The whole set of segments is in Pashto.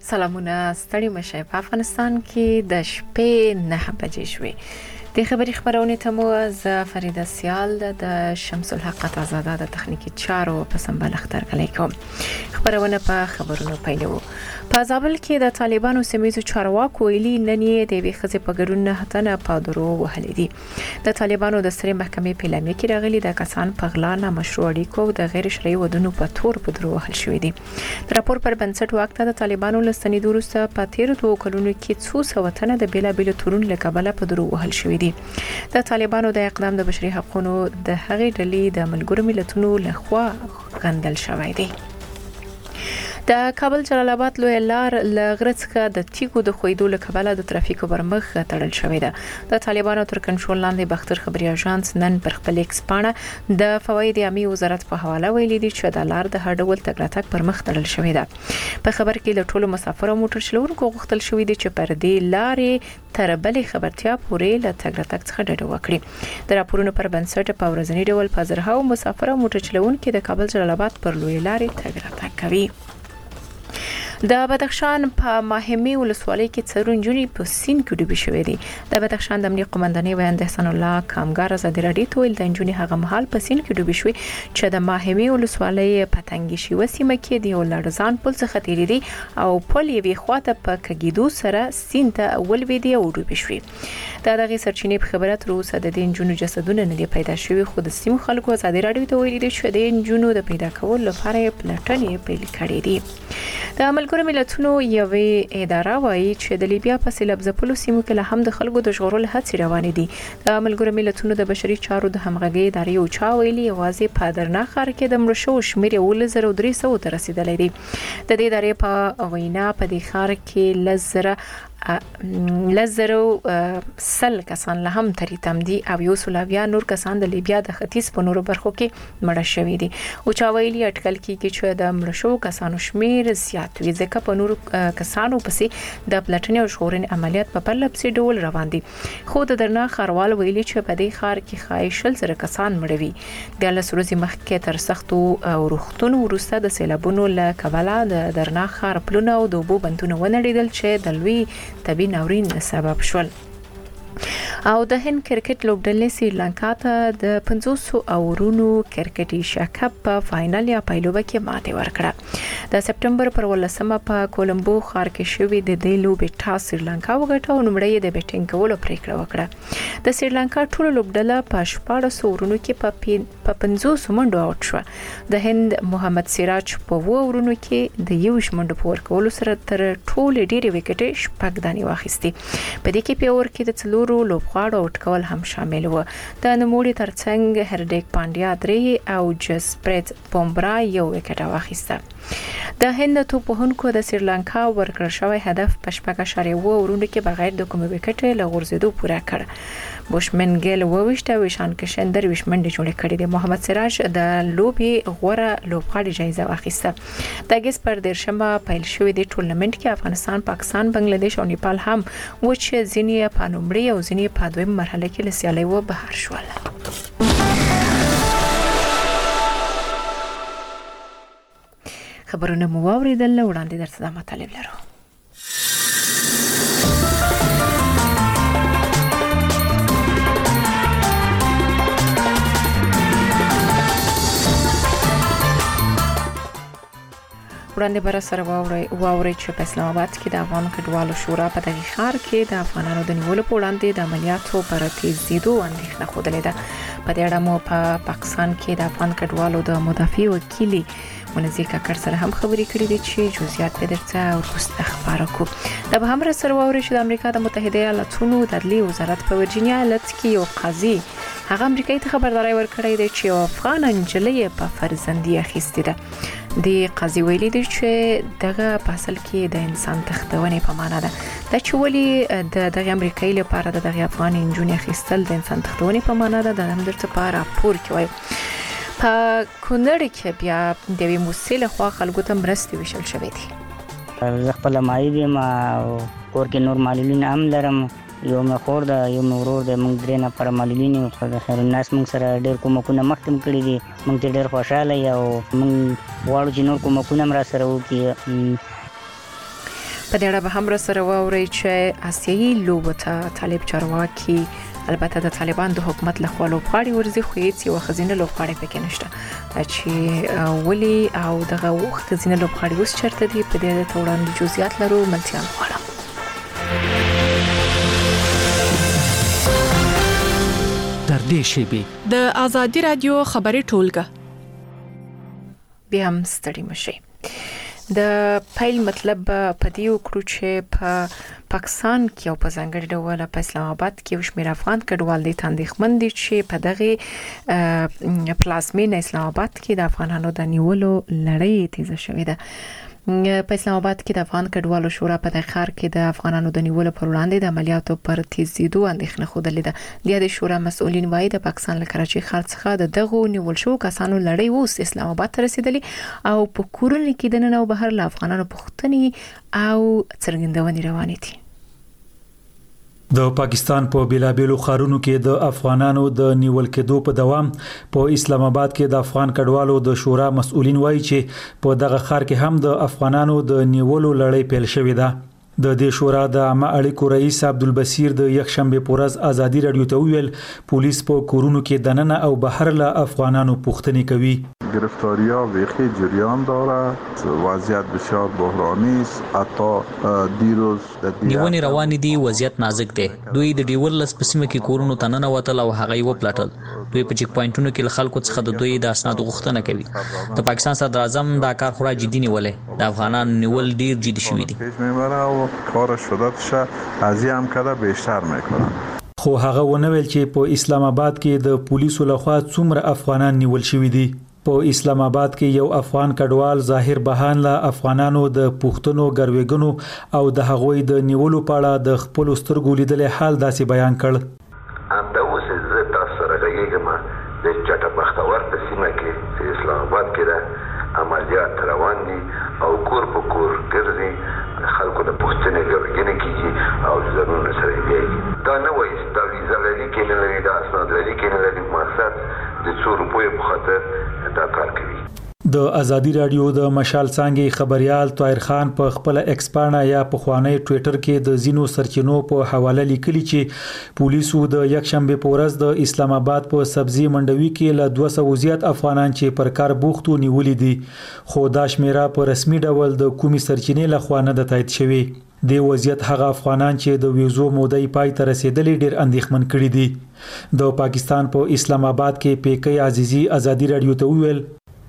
سلامونه ستړي مشه په افغانستان کې د شپې 9 بجې شوې د خبري خبرونه ته مو ز فریده سیال د شمس الحق آزاده د تخنیکی چارو په سمبل اختر کلی کوم خبرونه په خبرونو پیلو په زابل کې د طالبانو سیمایي چارواکو ویلي ننې د ویخزه په ګډون نه هتنه پادرو وهلې دي د طالبانو د سری محکمې په لامل کې راغلي د کسان په غلا نه مشروع اړیکو د غیر شرعي ودونو په تور پدرو وهل شوې دي د راپور پر بنسټ وخت د طالبانو لستنې دوروسته په 13 کلونو کې 200 وطن د بیلا بیل تورون لکبله پدرو وهل شوې دي د طالبانو د اقدام د بشري حقوقو د هغې ډلې د ملګرو ملتونو لخوا غندل شوی دی د کابل جلال آباد لوی لار لغرڅخه د تیګو د خویدو لکبله د ترافیکو برمخ تړل شوې ده د طالبانو تر کنټرول لاندې بختر خبري اژانس نن پر خپل ایکس پاڼه د فواید عامه وزارت په حواله ویلي دي چې د لار د هډول تګ راتګ برمخ تړل شوې ده په خبر کې له ټولو مسافر او موټر چلوونکو غوښتل شوې دي چې پر دې لارې تر بلې خبرتیا پورې له تګ راتګ څخه ډډه وکړي د راپورونو پر بنسټ په ورځنی ډول په زرهاو مسافر او موټر چلوونکو د کابل جلال آباد پر لوی لارې تګ راتګ کوي د بدخشان په ماهمي ولسوالۍ کې څرونجونی په سین کې ډوبې شوې دي د بدخشان د امنیت قومندانۍ ویاند احسان الله کامګار ازادي راډیو ته ویل د انجونی هغه مهال په سین کې ډوبې شوې چې د ماهمي ولسوالۍ په تنګي شي وسیمه کې دی ولړزان پل څخه تیری دي او پل یوې خواته په کګیدو سره سین ته اول ویدي او ډوبې شوې د دغه سرچینې په خبرات روسه د انجونو جسدونه نه پیدا شوی خو د سیمو خلکو ازادي راډیو ته ویل دي چې د انجونو د پیدا کولو لپاره پلټنې پیل کړې دي د ملګرو ملتونو یوې اداره وایي چې د لیبیا په سیلاب ځپلو سیمو کې له هم د خلکو د ژغورل هڅې روانې دي د ملګرو ملتونو د بشري چارو د همغږي ادارې او چا ویلي یوازې په درنه خار کې د مړشو شمیر 1300 ته رسیدلې دي د دې ادارې په وینا په دې خار کې لزرو سل کسان له هم تریتم دي او یو سلاویا نور کسان د لیبیا د ختیځ په نورو برخو کې مړه شوي دي او چا ویلي اټکل کې چې د مړه شو کسانو شمیر زیات وي ځکه په نورو کسانو پسې د پلټنې او ژغورنې عملیات په پرلپسې ډول روان دي خو د درنه خاروال ویلي چې په دې خار کې خایشل سره کسان مړه وي د لسروزي مخکې تر سختو او روختونو وروسته د سیلابونو له کبله د درنه خار پلونه او د اوبو بندونه ونړیدل چې د لوی طبي ناورین سبب شول او د هند کرکټ لوبډلې سریلانکا ته د 500 اورونو کرکټ ایشیا کپ په فائنل یا پایلوبه کې ماته ورکړه د سپټمبر پر 18 په کولمبو ښار کې شوې د دې لوبې ټاس سریلانکا وګټه او نومړی د بیټینګ کولو پریکړه وکړه د سریلانکا ټول لوبډله په 14 اورونو کې په 500 منډو اوټ شو د هند محمد سراج په 2 اورونو کې د 1 منډو په ورکولو سره تر ټول ډېری وکټې شپږ دانې واخیستي په دې کې په اور کې د څلورو لوبغاړو اټکول هم شامل و د نوموړي ترڅنګ هردیک پانډیا 3 او جسپریت بومبرا یو وکټ واخیسته د هند توپونکو د سریلانکا ورکړ شوی هدف په 4.2 اورونو کې بغیر د کوم وکټ لغورځېدو پوره کړ بوشمن ګل وویشته وشان کشن درویش منډه جوړه کړې د محمد سراج د لوبي غوره لوبغاړي جایزه واخیسته د ګس پر درشمه پیل شوې د ټورنمنت کې افغانستان پاکستان بنگلاديش او نیپال هم و چې ځینې په نومړي او ځینې په دویم مرحله کې لسیالي و بهر شول خبرونه مو واوریدل وړاندې درته د مطالب لرو وړاندې بر سره واوري چې په اسلام آباد کې د افغان کډوالو شورا په دغه ښار کې د افغانانو د نیولو په وړاندې د عملیاتو پر تیزیدو اندېښنه خوده ده په دې اړه مو په پاکستان کې د افغان کډوالو د مدافع وکیل منزی کاکړ سره هم خبرې کړې دي چې جزئیات به درته ورسته خبره کوم د به هم سره واوري چې د امریکا د متحده ایالاتونو د عدلي وزارت په ورجینیا ایالت کې یو قاضي هغه امریکایي ته خبرداري ورکړې ده چې افغان انجلۍ په فرزندي اخیستې ده د قاضي ویلي دي چې دغه فصل کې د انسان تختونې په معنا ده دا چې ولي د امریکایي لپاره د افغان انجونې اخیستل د انسان تختونې په معنا ده د درته په راپور کې وایي په کونړ کې بیا د وی موسیله خو خلکو ته مرستې وشل شوې دي زه خپل مایي دي ما کور کې نور معلولین هم لرم یو مې خور ده یو مې ورور ده موږ درې نفره معلولین یو خدای خیر الناس موږ سره ډېر کومکونه مخکې کړي دي موږ ته ډېر خوشاله یو موږ غواړو چې نور کومکونه هم را سره وکړي په دې اړه به هم سره واوري چې آسیایي لوبو ته طالب چارواکي البته د طالبان د حکومت له خوا لوبغاړي ورزي خو هیڅ یو خزینه لوبغاړي پکې نشته چې ولي او دغه وخت خزینه لوبغاړي اوس چرته دي په دې توړاندې جزئیات لرو ملتيان غواړم. در دې شیبه د آزادي رادیو خبري ټولګه بیا هم ستړي مشي. د پیل مطلب په دې وکړو چې په پاکستان کې او په ځانګړي ډول په اسلام آباد کې یو شمېر افغان کډوال دي تاندېخمن دي چې په دغه پلازمینه اسلام آباد کې د افغانانو د نیولو لړۍ تیزه شوې ده. په اسلام آباد کې د افغان کډوالو شورا په دغه ښار کې د افغانانو د نیولو پر وړاندې د عملیاتو پر تیزیدو اندېښنه خوده ده. د شورا مسؤلین وایي د پاکستان له کراچۍ ښار څخه د دغو نیول شو کسانو لړۍ اوس اسلام آباد ته رسیدلی او په کورونو کې د نن او بهر له افغانانو پوښتنې او څرګندونې روانې دي. د پاکستان په بیلابیلو ښارونو کې د افغانانو د نیول کېدو په دوام په اسلام آباد کې د افغان کډوالو د شورا مسؤلین وایي چې په دغه ښار کې هم د افغانانو د نیولو لړۍ پیل شوې ده. د دې شورا د عامه اړیکو رئیس عبدالبصیر د یکشنبه په ورځ آزادي رادیو ته ویل پولیس په کورونو کې د نن او بهر له افغانانو پوښتنې کوي. گرفتاری‌ها ویخی جریان دارد، وضعیت بسیار بحرانی است. حتی دیروز نیونې روانې دي، وضعیت نازک دی. دوی د ډیورلس په سیمه کې کورونو ته ننوتل او هغه یې وپلټل. دوی په چیک پوینټونو کې له خلکو څخه د دوی د اسنادو غوښتنه کوي. د پاکستان صدر اعظم دا کار خورا جدي نیولې. د افغانانو نیول ډیر جدي شوی دي. کارش شدتشه قضیه هم کده بیشتر میکنن. خو هغه ونه ویل چې په اسلام آباد کې د پولیسو لخوا څومره افغانان نیول شوی دي. په اسلام آباد کې یو افغان کډوال ظاهر بهان له افغانانو د پښتنو ګروېګنو او د هغوی د نیولو په اړه د خپل سترګو لیدلې حال داسې بیان کړ. همدا اوس زه تاسو سره غږیږم د چټه بختور په سیمه کې چې اسلام آباد کې ده عملیات روان دي او کور په کور ګرځي خلکو د پښتنې ګروېګنې کیږي او ځانونه سره یې دا نه وایي دا ویزه لري کې نه لري دا اسناد لري کې نه لري مقصد د څو روپیو په خاطر دا کار کوي. د آزادي رادیو د مشال څانګې خبريال طاهر خان په خپل ایکس پاڼه یا په خوانی ټوئیټر کې د زینو سرچینو په حواله لیکلي چې پولیسو د یکشنبه په ورځ د اسلام آباد په سبزی منډوي کې له 200 زیات افغانان چې پر کار بوختو نیولې دي خو دا شمیره په رسمي ډول د کومي سرچینې له خوا نه د تایید شوی. د وضعیت هغه افغانان چې د ویزو مودې پای ته رسیدلې ډېر اندېښمن کړي دي. د پاکستان په اسلام آباد کې پیکي عزیزي آزادي رادیو ته ویل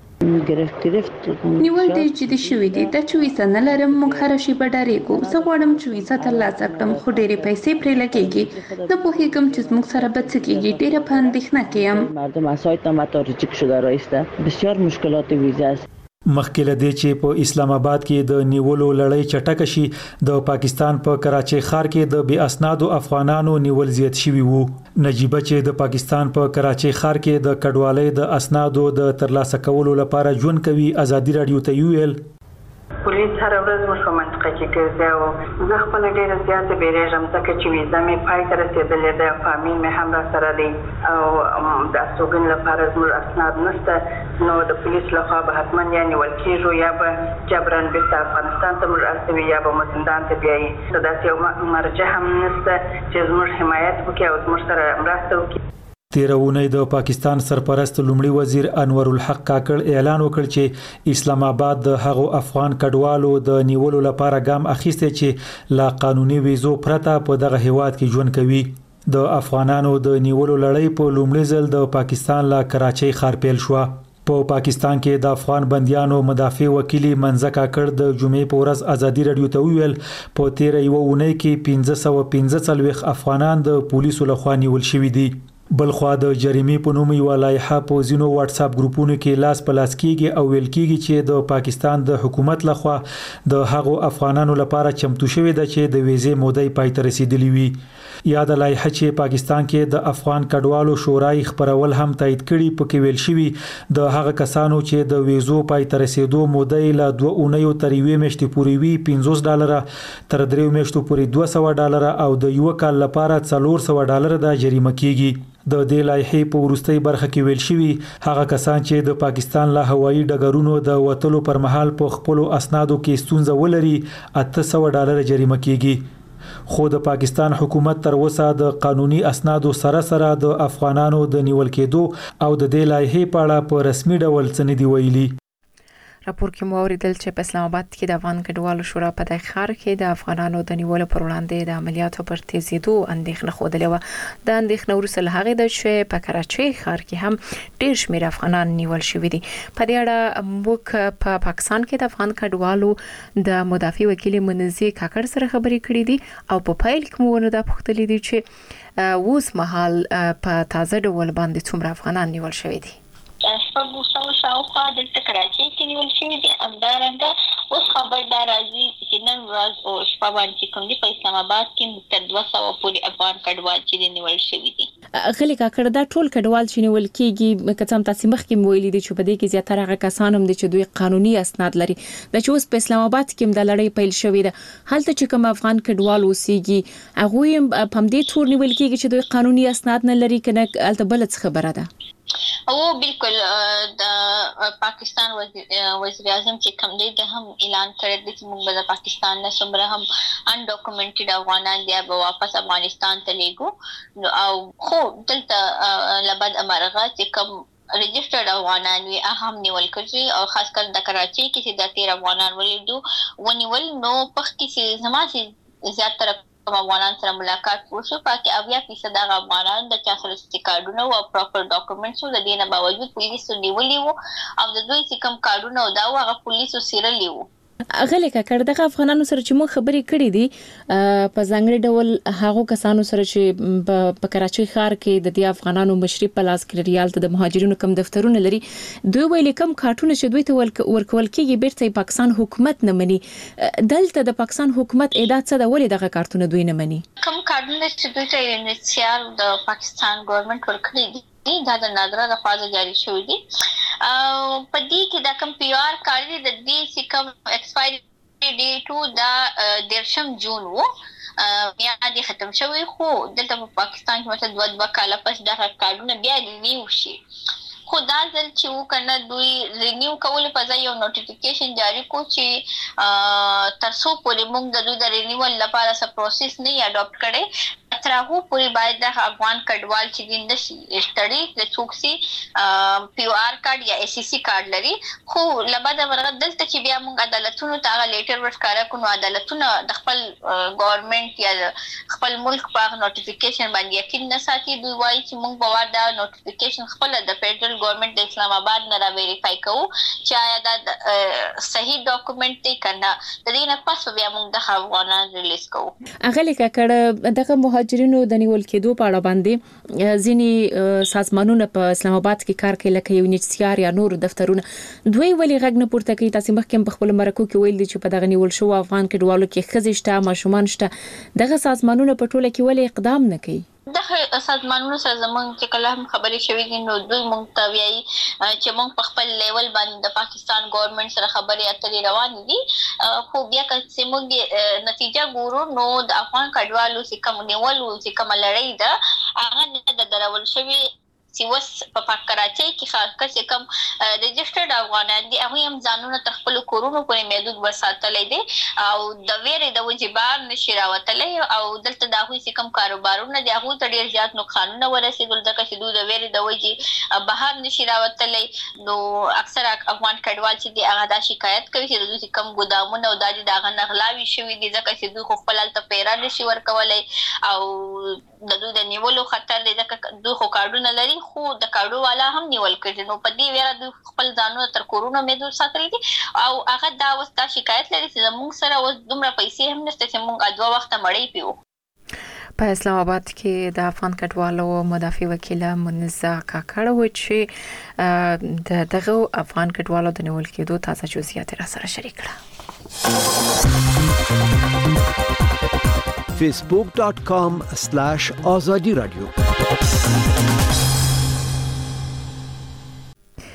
نیول ډېر جدي شوي دي. دا چې ویزه نه لرم موږ هر شي به ډارېږو. زه غواړم چې ویزه ترلاسه کړم خو ډېرې پیسې پرې لګېږي. نه پوهېږم چې زموږ سره به څه کېږي. ډېره په اندېښنه کې یم. مردم از سایت متارجک شده رایسته بسیار مشکلات ویزه است. مخکې له دې چې په اسلام آباد کې د نیولو لړۍ چټک شي د پاکستان په کراچۍ ښار کې د بی اسنادو افغانانو نیول زیات شوي وو. نجيبه چې د پاکستان په کراچۍ ښار کې د کډوالۍ د اسنادو د ترلاسه کولو لپاره ژوند کوي آزادي رادیو ته ویل پولیس هر ورځ موږ په منطقه کې ګرځي او زه خپل ډېره زیاته بیریږم ځکه چې ویزه مې پای ته رسېدلې ده. فامیل مې هم راسره دی او د استوګنې لپاره زموږ اسناد نشته نو د پولیس لخوا به حتما یا نیول کېږو یا به جبران بیرته افغانستان ته موږ استوي یا به مو زندان ته بیایي. داسې یو مرجع هم نشته چې زموږ حمایت وکړي او زموږ سره مرسته وکړي. تیرونی د پاکستان سرپرست لومړي وزیر انور الحق کاکړ اعلان وکړ چې اسلام آباد د هغو افغان کډوالو د نیولو لپاره ګام اخیسته چې لا قانوني ویزو پرته په دغه هیواد کې ژوند کوي. د افغانانو د نیولو لړۍ په لومړي ځل د پاکستان لا کراچۍ ښار پیل شو. په پاکستان کې د افغان بنديانو مدافع وکیل منځ کاکړ د جمعې په ورځ آزادي رادیو ته ویل په تیر یو اونۍ کې 1515 افغانان د پولیسو لخوا نیول شوي دي. بلخوا د جریمې په نوم یو لایحه په زینو واتس اپ ګروپونو کې لاس په لاس کېږي او ویل کېږي چې د پاکستان د حکومت لخوا د هغو افغانانو لپاره چمتو شوی ده چې د ویزې مودې پای ته رسیدلې وي. یا د لایحه چې پاکستان کې د افغان کډوالو شورای خبرول هم تایید کړي پکې ویل شوی د هغه کسانو چې د ویزو پای ته رسیدو مودې له 2 اونیو تر 1 میاشتې پورې وي $50 تر 3 میاشتو پورې $200 او د یو کال لپاره $400 د جریمه کېږي. د دې لایحې په وروستۍ برخه کې ویل شوی هغه کسان چې د پاکستان له هوایي ډګرونو د وټلو پر مهال په خپل اسنادو کې ستونزه ولري $800 جریمه کیږي خو د پاکستان حکومت تر اوسه د قانوني اسنادو سره د افغانانو د نیول کېدو او د دې لایحې په اړه په رسمي ډول څه نه دی ویلي راپور کې مو اوریدل چې په اسلام آباد کې د افغان کډوالو شورا په دغه ښار کې د افغانانو د نیولو پر وړاندې د عملیاتو پر تیزیدو اندېښنه خوده و د اندېښنه وروسته هغه د چې په کراچۍ ښار کې هم ډېر شمېر افغانان نیول شوي دي په دې اړه موږ په پاکستان کې د افغان کډوالو د مدافع وکیل منزي کاکړ سره خبرې کړې دي او په پایل کې مو نه پوښتلې دي چې اوس مهال په تازه ډول باندې څومره افغانان نیول شوي دي شپږ سوه شاوخوا دلته کراچۍ کې نیول شوي دي همدارنګه اوس خبر دا راځي چې نن ورځ او شپه باندې کوم دي په اسلام آباد کې تر 200 پورې افغان کډوال چې نیول شوي دي غلي کاکړ دا ټول کډوال چې نیول کېږي کڅم تاسو مخکې ویلي دي چې په دې کې زیاتره هغه کسان هم دي چې دوی قانوني اسناد لري د چې اوس په اسلام آباد کې د لړۍ پیل شوې ده هلته چې کوم افغان کډوال اوسېږي هغه هم په دې تور نیول کېږي چې دوی قانوني اسناد نه لري کنه هلته بل څه خبره ده او بالکل د پاکستان وزیر اعظم چې کوم دی د هم اعلان کړی دی چې موږ د پاکستان نه څومره هم ان ډاکومنټډ افغانان دی به واپس افغانستان ته لیږو او خو دلته لبد امرغه چې کوم رجسټرډ افغانان وي هم نیول کړي او خاص کر د کراچۍ کې چې د 13 افغانان ولیدو ونیول نو په کې زما سي زیاتره افغانان سره ملاقات وشو پاکه 80% د افغانان د چا سره کارډونه او پراپر ډاکومنټس د دې نه باوجود پولیسو نیولي وو او د دوی چې کوم کارډونه او دا هغه پولیسو سیرلی وو غلې کاکړ دغه افغانانو سره چې مو خبرې کړې دي په ځانګړي ډول هغه کسانو سره چې په کراچۍ ښار کې د دې افغانانو مشري په لاس کې ریال ته د مهاجرینو کم دفترونه لري دوی ویل کم کارتونه چې دوی ته ورکول کېږي بیرته پاکستان حکومت نه مني دلته د پاکستان حکومت اعداد څه د ولې دغه کارتونه دوی نه مني کم کارتونه چې دوی ته انیشیال د پاکستان ګورنمنت ورکړي دي دا د نادره د خواجه جاری شوی دي او په دې کې د کم پی آر کارت د دې چې کوم ایکسپایری ډیټ دا 10 جون وو یا د ختم شوی خو دلته په پاکستان کې مثلا 2 کال پس دا کارونه بیا رینیو شي خو دا ځل چې وکنه دوی رینیو کول په ځای یو نوټیفیکیشن جاری کو چې ترڅو پورې موږ د دوی د رینیول لپاره څه پروسس نه اډاپټ کړي تر هغه پورې باید د افغان کډوال چې د شتړي د څوکسي پی او آر کارت یا ای سی سی کارت لري خو لبد ورغه دلته چې بیا موږ عدالتونو ته لیټر ورکاره کوو عدالتونو د خپل ګورنمنت یا خپل ملک په نوټیفیکیشن باندې یقین نه ساتي دوی وایي چې موږ به دا نوټیفیکیشن خپل د فدرل ګورنمنت د اسلام آباد نه را ویریفای کوو چې آیا دا صحیح ډاکومنټ دی کنه د دې نه پس بیا موږ د افغانان ریلیز کوو اغلی کاکړ دغه مهاجرینو د نیول کېدو په اړه باندې ځینی سازمانونه په اسلام آباد کې کار کوي لکه یو نچسیار یا نور دفترونه دوی ولی غږ نه پورته کوي تاسو مخکې په خپل مرکو کې ویل دي چې په دغه نیول شو افغان کډوالو کې خزشته ماشومان شته دغه سازمانونه په ټوله کې ولی اقدام نه کوي د سازمانونو سره زمونږ چې کله هم خبرې شوې دي نو دوی مونږ ته وایي چې مونږ په خپل لیول باندې د پاکستان ګورنمنت سره خبرې اترې روانې دي خو بیا که موږ نتیجه ګورو نو د افغان کډوالو چې کوم نیولو چې کوم لړۍ ده هغه نه د درول شوی چې وس په کراچۍ کې خاص کر کوم رجسټرډ افغانان دي هغه هم ځانونه تر خپل کورونو پورې محدود وساتلې دي او د ویرې د وجبار نشي راوتلې او دلته د هغوی چې کوم کاروبارونه دي هغه ته ډیر زیات نقصانونه ورسېدل ځکه چې دوی د ویرې د وجې بهر نشي راوتلې نو اکثر افغان کډوال چې دي هغه دا شکایت کوي چې دوی کوم ګودامونه او د دغه نغلاوي شوی دي ځکه چې دوی خپل الته پیرا نشي ورکولای او د دوی د نیولو خطر دی ځکه دوی خو کارډونه لري خو د کارډو والا هم نیول کړي نو په دې ویره دوی خپل ځانونه تر کورونو محدود ساتلي دي او هغه دا وستا شکایت لري چې موږ سره اوس دومره پیسې هم نشته چې موږ دوه وخت مړی پیو په اسلام آباد کې د افغان کډوالو مدافع وکیل منزا کاکړ و چې دغه افغان کډوالو د نیول کېدو تازه جزئیات را سره شریک کړه facebook.com/azadi radio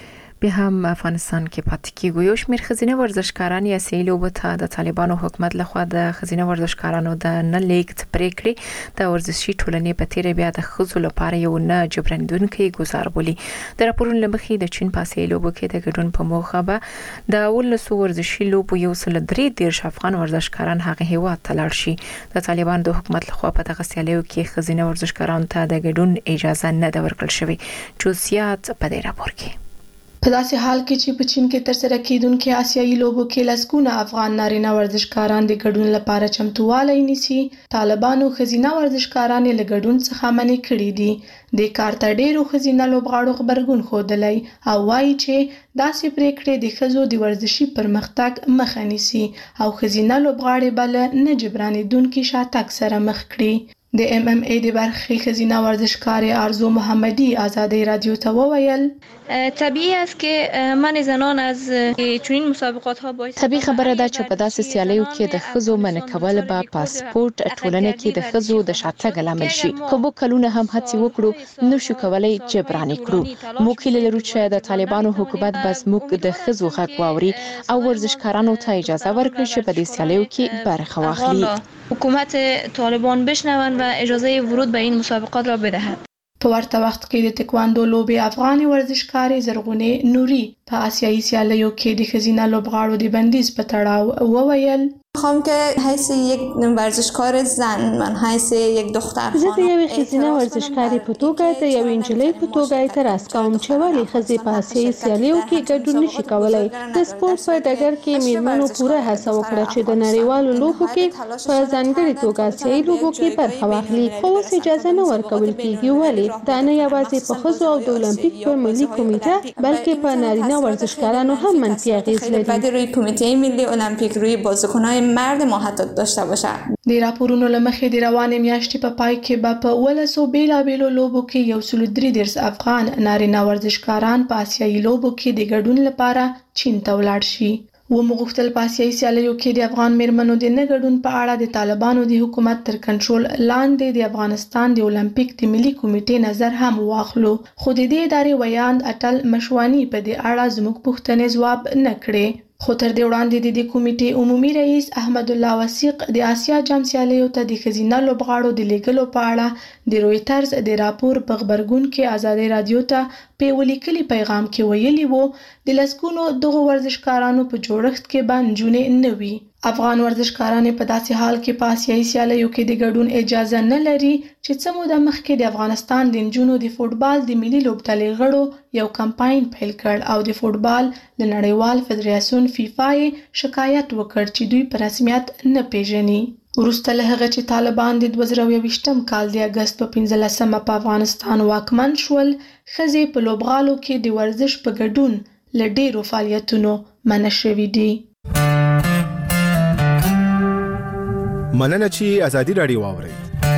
به هم افغانستان کې پاتې کیږي. یو شمېر خزینه ورزشکاران یا سیلوب ته د طالبانو حکومت لخوا د خزینه ورزشکارانو د نه لیکت پریکړې د ورزشي ټولنې په تیر بیا د خزو لپاره یو نه جبرانیدونکو گزار بولی. د راپورونو لمخې د چین په سیلوب کې د ګډون په موخه به د ولسو ورزشي لوبو یو سل درې افغان ورزشکاران هغه هیواد ته لاړ شي. د طالبانو د حکومت لخوا په دغه سیالیو کې خزینه ورزشکارانو ته د ګډون اجازه نه ده ورکړل شوې. جزئیات په دې راپور کې. په داسې حال کې چې په چین کې ترسره کیدونکو آسیایي لوبو کې لسګونه افغان نارینه ورزشکاران د ګډون لپاره چمتووالی نیسي، طالبانو خزینه ورزشکاران له ګډون څخه منع کړي دي. د کار ته ډیرو خزینه لوبغاړو خبرګون ښودلی او وایي چې داسې پریکړې د ښځو د ورزشي پرمختګ مخه نیسي او خزینه لوبغاړي بل نه جبرانیدونکو شاتګ سره مخ کړي. د MMA د برخې خزینه ورزشکار آرزو محمدی آزادی رادیو ته وویل طبیعی است که من زنان از چنین مسابقات ها باید طبیعي خبره ده چې په داسې سیالیو کې د خزو منع کول به پاسپورت ټولنه کې د خزو د شاتګ لامل شي. کومو کلونه هم هڅه وکړو نو شو کولای جبران کړو. موږ هیله لرو چې د طالبانو حکومت بس موږ د خزو حق واوري او ورزشکارانو ته اجازه ورکړي چې په دې سیالیو کې برخه واخلي. حکومت طالبان بشنوند و اجازه ورود به این مسابقات را بدهد. په ورته وخت کې د تکواندو لوبې افغاني ورزشکارې زرغونې نوري په آسیایي سیالیو کې د خزینه لوبغاړو د بندیز په تړاو وویل میخوام که حیث یک ورزشکار زن من حیث یک دختر زه د یوې ښځینه ورزشکارې په توګه د یوې نجلۍ په توګه اعتراض کوم چې ولې ښځې په آسیایي سیالیو کې ګډون نشي کولی. د سپورت په ډګر کې میرمنو پوره هڅه وکړه چې د نړیوالو لوبو کې په ځانګړې توګه آسیایي لوبو کې برخه واخلي، خو اوس اجازه نه ورکول کیږي. ولې؟ دا نه یوازې په ښځو او د المپیک په ملي کمیټه بلکې په نارینه ورزشکارانو هم منفي اغیز لري. روی کمیته ملی المپیک روی بازیکن‌های مرد ما حتی داشته باشه. د راپورونو لمخې د روانې میاشتې په پای کې به په ولسو بیلابیلو لوبو کې یو سل درې افغان نارینه ورزشکاران په آسیایي لوبو کې د ګډون لپاره چین ته ولاړ شي. ومغوښتل په آسیایي سیالیو کې د افغان میرمنو د نه ګډون په اړه د طالبانو د حکومت تر کنټرول لاندې د افغانستان د المپیک د ملي کمیټې نظر هم واخلو، خو د دې ادارې ویاند اټل مشوانی په دې اړه زموږ پوښتنې ځواب نه کړې. خو تر دې وړاندې د کمیټې عمومي رئیس احمد الله وثیق د آسیا جام سیالیو ته د ښځینه لوبغاړو د لیږلو په اړه د رویټرز د راپور په خبرګون کې آزادي رادیو ته په ولیکلي پیغام کې ویلي وو د لسګونو دغه ورزشکارانو په جوړښت کې به نجونې نه وي. افغان ورزشکاران په داسې حال کې په آسیایي سیالیو کې د ګډون اجازه نه لري چې څه موده مخکې د افغانستان د نجونو د فوټبال د ملي لوبډلې غړو یو کمپاین پیل کړ او د فوټبال له نړیوال فدراسیون فیفا یې شکایت وکړ چې دوی په رسمیت نه پیژني. وروسته له هغه چې طالبان د 2020م کال د اگست په 15مه په افغانستان واکمن شول، ښځې په لوبغالو کې د ورزش په ګډون له ډیرو فعالیتونو منع شوي دي. مننه چې ازادي راډیو واورئ.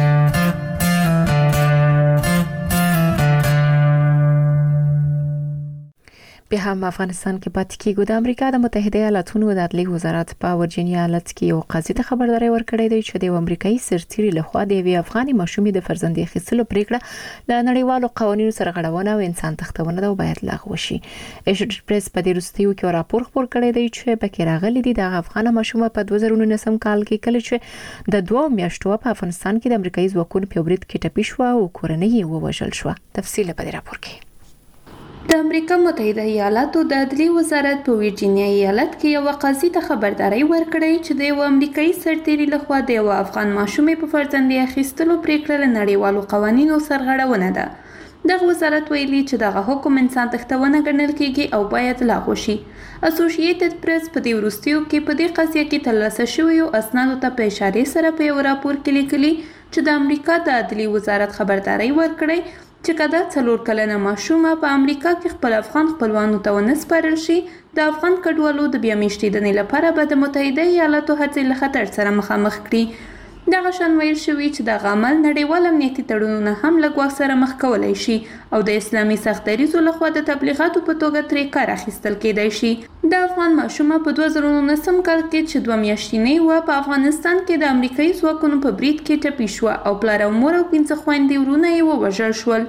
به هم افغانستان کې پاتې کیږي. د امریکا د متحده ایالاتونو د عدلیې وزارت په ورجینیا ایالت کې یو قاضي ته خبرداري ورکړې ده چې د امریکایي سرتیري لخوا د یوې افغاني ماشومې د فرزندي اخیستلو پریکړه له نړیوالو قوانینو سره غړونه او انسان تختونه ده او باید لغوه شي. ایشډ پریس په دې وروستیو کې راپور خپور کړی دی چې پکې راغلي دي د افغان ماشومه په 2019 کال کې کله چې د 2 میاشتو په افغانستان کې د امریکایي ځواکونو په برید کې ټپي شو او کورنۍ یې ووژل شو. تفصیل په دې راپور کې. د امریکا متحده ایالاتو د عدلیې وزارت په ورجینیا ایالت کې یو قاضي ته خبرداري ورکړې چې د یو امریکایي سرتیري لخوا د یو افغان ماشومې په فرزندي اخیستلو پریکړه له نړیوالو قوانینو سرغړونه ده. دغه وزارت ویلي چې دغه حکم انسان تختونه ګڼل کیږي او باید لغوه شي. اسوسییټډ پریس په دې وروستیو کې په دې قضیه کې ترلاسه شویو اسنادو ته په اشاره سره په یو راپور کې لیکلي چې د امریکا د عدلیې وزارت خبرداري ورکړې چې کدا 4 کلنه ماشومه په امریکا کې خپل افغان خپلوانو ته ونه سپارل شي، د افغان کډوالو د بیا میشتېدنې لپاره به د متحده ایالاتو هڅې له خطر سره مخامخ کړي. دغه شان ویل شوي چې دغه عمل نړیوال امنیتي تړونونه هم له ګواښ سره مخ کولی شي او د اسلامي سخت دریځو لخوا د تبلیغاتو په توګه ترې کار اخیستل کېدای شي. د افغان ماشومه په 2019 کال کې چې 2 میاشتې وه په افغانستان کې د امریکایي ځواکونو په برید کې ټپي شوه او پلار او مور او 5 خویندې ورونه یې ووژل شول.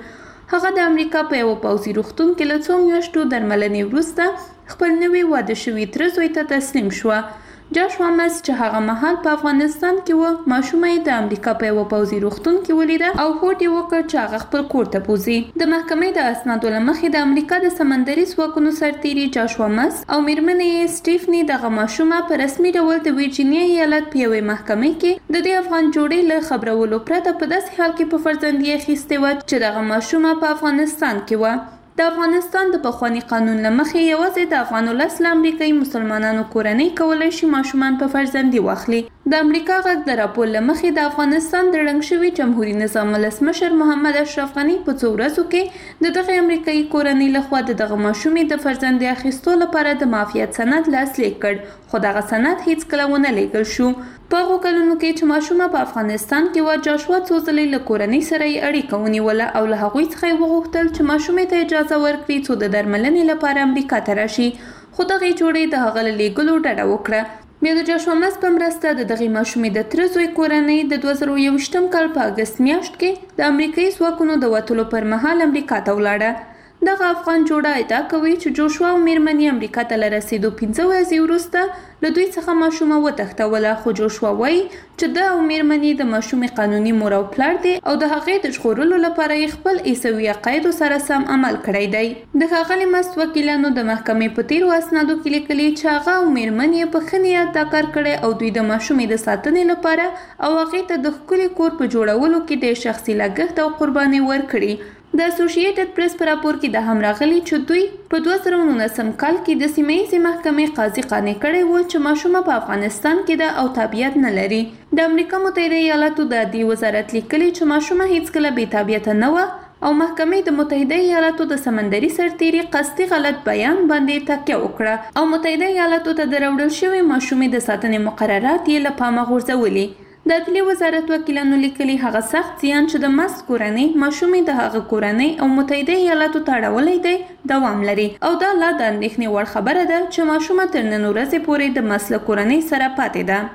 هغه د امریکا په یو پوځي روغتون کې له څو میاشتو درملنې وروسته خپل نوي واده شوي تره زوی ته تسلیم شوه. جاشوا مس چې هغه مهال په افغانستان کې و، ماشومه یې د امریکا په یو پوځي روغتون کې ولیده او هوډ یې وکړ چې هغه خپل کور ته بوځي. د محکمې د اسنادو له مخې د امریکا د سمندري ځواکونو سرتیري جاشوا مس او میرمنې یې سټیفني دغه ماشومه په رسمي ډول د ویرجینیا ایالت په یوې محکمې کې د دې افغان جوړې له خبرولو پرته په داسې حال کې په فرزندي اخیستې وه چې دغه ماشومه په افغانستان کې وه. د افغانستان د پخواني قانون له مخې یوازې د افغان ولس له امریکایي مسلمانانو کورنۍ کولی شي ماشومان په فرزندي واخلي. د امریکا غږ د راپور له مخې د افغانستان د ړنګ شوي جمهوریت نظام ولسمشر محمد اشرف غني په څو ورځو کې د دغه امریکایي کورنۍ لخوا د دغه ماشومې د فرزندي اخیستو لپاره د معافیت سند لاسلیک کړ، خو دغه سند هیڅکله ونه لیږل شو. په هغو کلونو کې چې ماشومه په افغانستان کې وه، جاشوا څو ځلې له کورنۍ سره یې اړیکه ونیوله او له هغوی څخه یې وغوښتل چې ماشومې ته اجازه ورکړي څو د درملنې لپاره امریکا ته راشي، خو دغې جوړې د هغه له لیږلو ډډه وکړه. بیا د جاشوا مس په مرسته د دغې ماشومې د تره زوی کورنۍ د 2021 کال په اګست میاشت کې د امریکایي ځواکونو د وتلو پر مهال امریکا ته ولاړه. دغه افغان جوړه ادعا کوي چې جوشوا او میرمنې امریکا ته له رسیدو 15 ورځې وروسته له دوی څخه ماشومه وتښتوله، خو جوشوا وایي چې د او میرمنې د ماشومې قانوني مور او پلار دی او د هغې د ژغورلو لپاره یې خپل عیسوي عقایدو سره سم عمل کړی دی. د ښاغلي مست وکیلانو د محکمې په تیرو اسنادو کې لیکلي چې هغه او میرمنې یې په ښه نیت دا کار کړی او دوی د ماشومې د ساتنې لپاره او هغې ته د ښکلي کور په جوړولو کې د شخصي لګښت او قربانۍ ورکړي. د اسوسییټډ پریس په راپور کې د هم راغلي چې دوی په 2019 کال کې د سیمه ییزې محکمې قاضي قانع کړی و چې ماشومه په افغانستان کې ده او تابعیت نه لري. د امریکا متحده ایالاتو د عدلیې وزارت لیکلي چې ماشومه هیڅکله بې تابعیته نه وه او محکمې د متحده ایالاتو د سمندري سرتیري قصدي غلط بیان باندې تکیه وکړه او متحده ایالاتو ته د راوړل شوې ماشومې د ساتنې مقررات یې له پامه غورځولي. د عدلیې وزارت وکیلانو لیکلي هغه سخت زیان چې د مست کورنۍ ماشومې د هغه کورنۍ او متحده ایالاتو ته اړولی دی دوام لري او دا لا د اندېښنې وړ خبره ده چې ماشومه تر نن ورځې پورې د مست له کورنۍ سره پاتې ده.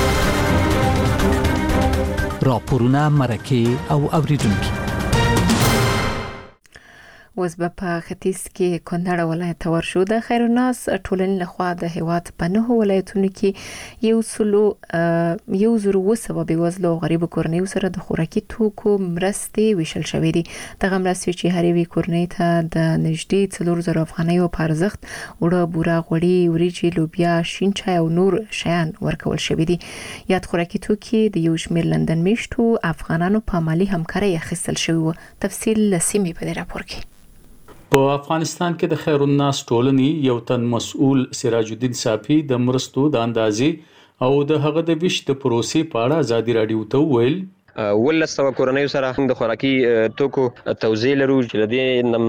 راپورونه، مرکې او اوریدونکي. اوس به په ختیځ کې کونړ ولایت ته ورشو. د خیرالناس ټولنې لخوا د هیواد په 9 ولایتونو کې 1,007 بېوزلو او غریبو کورنیو سره د خوراکي توکو مرستې ویشل شوې دي. دغه مرستې چې هر یوې کورنۍ ته د نږدې 4,000 افغانیو په ارزښت اوړه، بوره، غوړي، وریجې، لوبیا، شین چای او نور شیان ورکول شوي دي. یاد خوراکي توکي د یو شمېر لندن میشتو افغانانو په مالی همکارۍ اخیستل شوي وو. تفصیل لسیمې په دې راپور کې. په افغانستان کې د خیرالناس ټولنې یو تن مسؤل سراج الدین صافي د مرستو د اندازې او د هغه د ویش د پروسې په اړه ازادي رادیو ته وویل 1,000 کورنیو سره د خوراکي توکو توزیع لرو چې د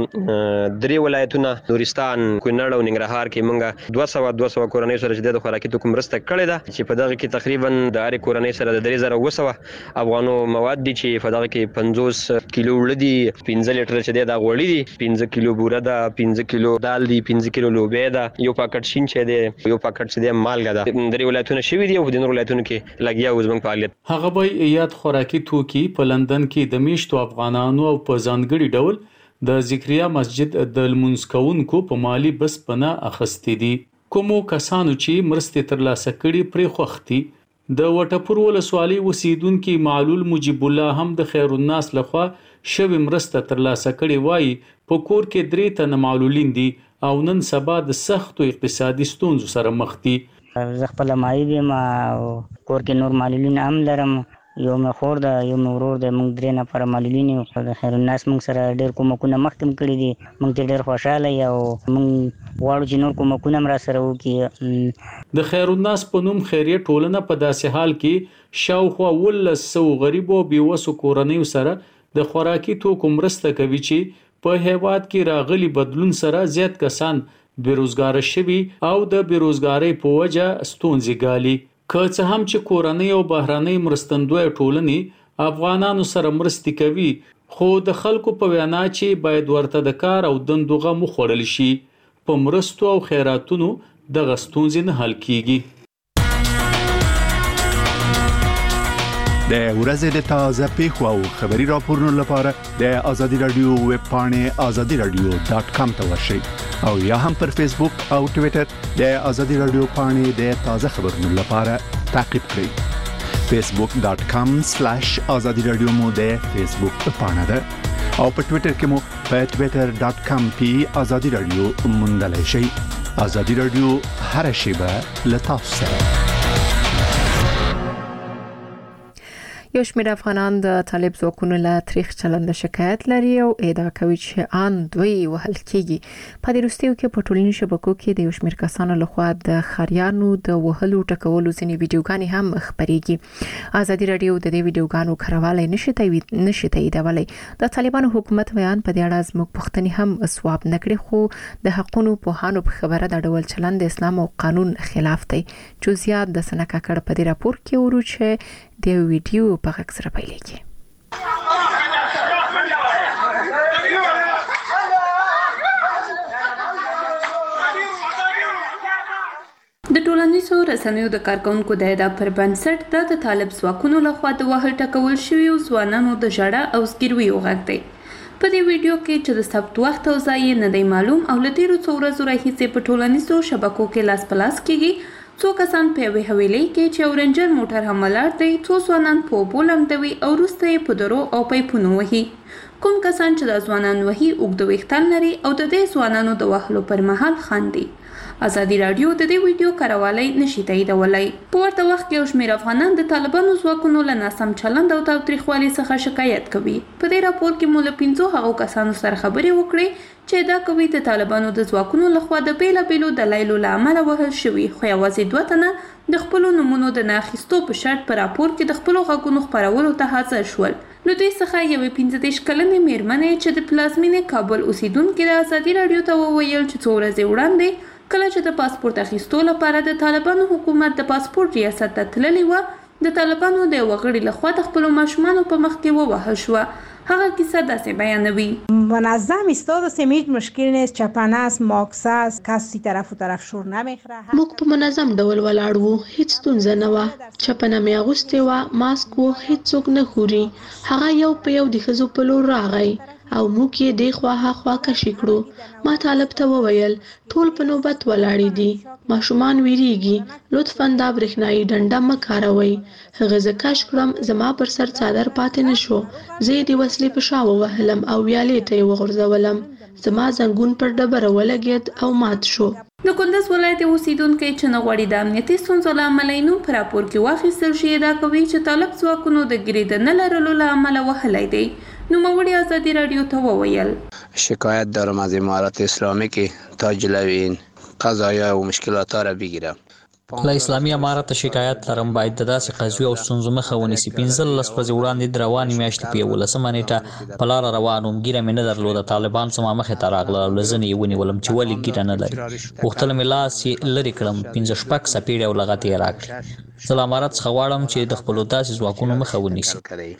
دې 3 ولایتونه نورستان، کونړ او ننګرهار کې موږ 200 کورنیو سره د خوراکي توکو مرسته کړې ده چې په دغه کې تقریبا د هر کورنۍ سره د 3,200 افغانو مواد دي چې په دغه کې 50 کیلو وړ دي، 15 لیټر چې د غوړي دي، 15 کیلو بوره ده، 15 کیلو دال دي، 15 کیلو لوبیا ده، یو پاکټ شین چای دی، یو پاکټ چې د مالګه ده. 3 ولایتونه شوي دي او د نور ولایتونو کې لګیا و زموږ فعالیت. هغه به یاد خوراکي توکي په لندن کې د میشتو افغانانو او په ځانګړي ډول د ذکریا مسجد د لمونځ کوونکو په مالی بسپنه اخستې دي. کومو کسانو چې مرستې ترلاسه کړي پرې خوښ دي. د وټپور ولسوالۍ اوسیدونکي معلول مجیب الله هم د خیرالناس لخوا شوی مرسته ترلاسه کړي وایي په کور کې 3 تنه معلولین دي او نن سبا د سختو اقتصادي ستونزو سره مخ دي. زه خپل مایي یم او کور کې نور معلولین هم لرم، یو مې خور ده، یو مې ورور ده، موږ 3 نفره معلولین یو. د خیرالناس موږ سره ډېر کومکونه مخکې کړي دي، موږ ته ډېر خوشحاله یو او موږ غواړو چې نور کومکونه هم را سره وکړي. د خیرالناس په نوم خیریه ټولنه په داسې حال کې شاوخوا 1,000 غریبو بېوسو کورنیو سره د خوراکي توکو مرسته کوي چې په هیواد کې راغلي بدلون سره زیات کسان بیروزګار شوي او د بیروزګارۍ په وجه ستونزې ګالي. که څه هم چې کورنۍ او بهرنۍ مرستندوی ټولنې افغانانو سره مرستې کوي، خو د خلکو په وینا چې باید ورته د کار او دندو غم وخوړل شي. په مرستو او خیراتونو دغه ستونزې نه حل کیږي. د ورځې د تازه پیښو او خبري راپورونو لپاره د ازادي رادیو ویب پاڼې azadiradio.com ته ورشئ او یا هم پر فیسبوک او ټوئیټر د ازادي رادیو پاڼې د تازه خبرونو لپاره تعقیب کړئ. facebook.com/azadiradio مو د فیسبوک پاڼه ده او په ټوئیټر کې مو په twitter.com/azadiradio موندلای شئ. ازادي رادیو هر شیبه لتاسو سره. یو شمېر افغانان د طالب ځواکونو له تاریخ چلند شکایت لري او ادعا کوي چې ان دوی وهل کېږي. په دې وروستیو کې په ټولنیزو شبکو کې د یو شمېر کسانو لخوا د خاریانو د وهلو ټکولو ځینې ویډیوګانې هم خپرېږي. ازادي رادیو د دې ویډیوګانو کاروالی نشي تاییدولی. د طالبانو حکومت بیان په دې اړه زموږ پوښتنې هم ځواب نه کړې، خو د حقونو پوهانو په خبره د ډول چلند د اسلام او قانون خلاف دی. جزئیات د سنه کاکړ په دې راپور کې ورو چې د ویډیو په غږ سره پیلېږي. د ټولنیزو رسنیو د کارکونکو د ادعا پر بنسټ د طالب ځواکونو لخوا د وهل ټکول شویو ځوانانو د ژړا او زګیرویو غږ دی. په دې ویډیو کې چې د ثبت وخت او ځای نه دی معلوم او له تیرو څو ورځو راهیسې په ټولنیزو شبکو کې لاس په لاس کېږي. څو کسان په یوې حویلۍ کې چې یو رنجر موټر هم ولاړ دی، څو ځوانان په اوبو لمدوي او وروسته یې په درو او پیپونو وهي. کوم کسان چې دا ځوانان وهي اوږده ویښتان لري او د دې ځوانانو د وهلو پر مهال خاندي. ازادي رادیو د دې ویډیو کاروالی نشي تاییدولی. په ورته وخت کې یو شمېر افغانان د طالبانو ځواکونو له ناسم چلند او تاوتریخوالي څخه شکایت کوي. په دې راپور کې مو له 5 هغو کسانو سره خبرې وکړې چې دا کوي د طالبانو د ځواکونو لخوا د بیلابیلو دلایلو له امله وهل شوي، خو یوازې 2 تنه د خپلو نومونو د نه اخیستو په شرط په راپور کې د خپلو غږونو خپرولو ته حاضر شول. له دوی څخه یوې 15 کلنې میرمنې چې د پلازمینې کابل اوسیدونکې د ازادي رادیو ته وویل چې څو ورځې وړاندې کله چې د پاسپورت اخیستو لپاره د طالبانو حکومت د پاسپورت ریاست ته تللی و، د طالبانو د وګړي لخوا د خپل ماشومانو په مخ کې ووهل شو. هغه کیسه داسې بیانوي: منظم ایستاد هستیم، هیچ مشکل نیست، چپنه است، ماکس است، کسی طرف و طرف شور نمیخوره. موږ په منظم ډول ولاړ وو، هیڅ ستونزه نه وه. چپنه مې اغوستې وه، ماسک و، هیڅ څوک نه خوري. هغه یو په یو د ښځو په لور راغی او موږ یې دې خوا هاخوا کشي کړو. ما طالب ته وویل ټول په نوبت ولاړې دي، ماشومان ویریږي، لطفاً دا برېښنایي ډنډه مه کاروئ. هغه زه کش کړم، زما پر سر څادر پاتې نه شو. زه یې د وسلې په شا ووهلم او ویالې ته یې وغورځولم. زما زنګون پر ډبره ولګېد او مات شو. د کندز ولایت اوسیدونکي چې نه غواړي د امنیتي ستونزو له امله یې نوم په راپور کې واخیستل شي، ادعا کوي چې طالب ځواکونو د ګیرې د نه لرلو له امله وهلی دی. نوموړي ازادي رادیو ته وویل: شکایت دارم از امارت اسلامی که تا جلوی این قضایا و مشکلات را بگیرم. له اسلامي امارت شکایت لرم باید د داسې قضیو او ستونزو مخه ونیسي. 15 ورځې وړاندې د روانې میاشتې په 11 نیټه په لاره روان وم، ګیره مې نه درلوده. طالبان زما مخې ته راغلل او له زنې یې ونیولم چې ولې ګیره نه لري. غوښتل مې لاس یې لرې کړم، 15 څپېړې او لغتې یې راکړې. زه له امارت څخه غواړم چې د خپلو داسې ځواکونو مخه ونیسي.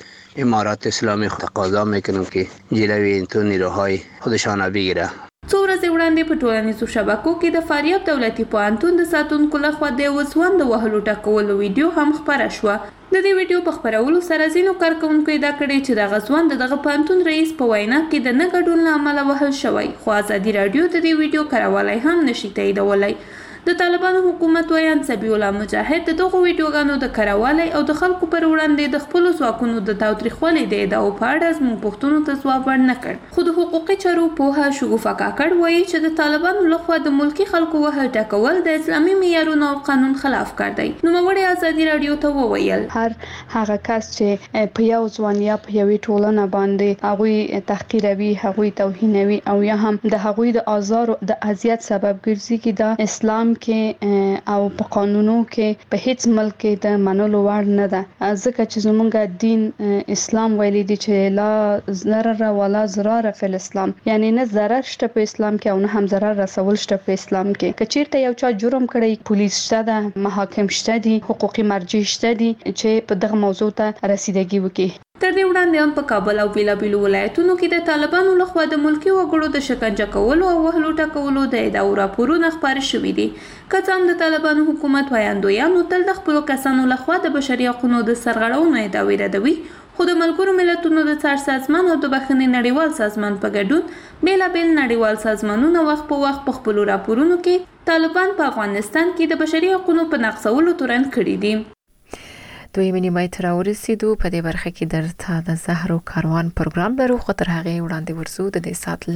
امارت اسلامی تقاضا میکنم که جلوی این تو نیروهای خودشان بگیره. څو ورځې وړاندې په ټولنیزو شبکو کې د فاریاب دولتي پوهنتون د ساتونکو لخوا د یو ځوان د وهلو ټکولو ویډیو هم خپره شوه. د دې ویډیو په خپرولو سره ځینو کارکوونکو ادعا کړې چې دغه ځوان د دغه پوهنتون رئیس په وینا کې د نه ګډون له امله وهل شوی، خو ازادي رادیو د دې ویډیو کاروالی هم نشي تاییدولی. د طالبانو حکومت ویان سبیح الله مجاهد د دغو ویډیوګانو د کاروالی او د خلکو پر وړاندې د خپلو ځواکونو د تاوتریخوالي د ادعاو په اړه زموږ پوښتنو ته ځواب ورنه کړ. خو د حقوقي چارو پوهه شګوفه کاکړ وایي چې د طالبانو لخوا د ملکي خلکو وهل ټکول د اسلامي معیارونو او قانون خلاف کار دی. نوموړي ازادي رادیو ته وویل: هر هغه کس چې په یو ځوان یا په یوې ټولنه باندې هغوی تحقیروي، هغوی توهینوي او یا هم د هغوی د آزار او د اذیت سبب ګرځي چې د اسلام کې او په قانونو کې په هیڅ ملک کې د منلو وړ نه ده. ځکه چې زموږ دین اسلام ویلي دی چې لا ضرر ولا ضرر فی الاسلام، یعنی نه ضرر شته په اسلام کې او نه هم ضرر رسول شته په اسلام کې. که چیرته یو چا جرم کړی، پولیس شته ده، محاکم شته دي، حقوقي مرجع شته دي چې په دغه موضوع ته رسیدګي وکړي. تر دې وړاندې هم په کابل او بیلابیلو ولایتونو کې د طالبانو لخوا د ملکي وګړو د شکنجه کولو او وهلو ټکولو د ادعاو راپورونه خپاره شوي دي. که څه هم د طالبانو حکومت وایاندویانو تل د خپلو کسانو لخوا د بشري حقونو د سرغړونو ادعاوې ردوي، خو د ملګرو ملتونو د څار سازمان او د بخښنې نړیوال سازمان په ګډون بیلابیل نړیوال سازمانونه وخت په وخت په خپلو راپورونو کې طالبان په افغانستان کې د بشري حقونو په نقضولو تورن کړي دي. دوی منی مای تر ورسېدو په دې برخه کې درته د زهرو کاروان پروګرام لرو، خو تر هغه وړاندې ورزو د دې سات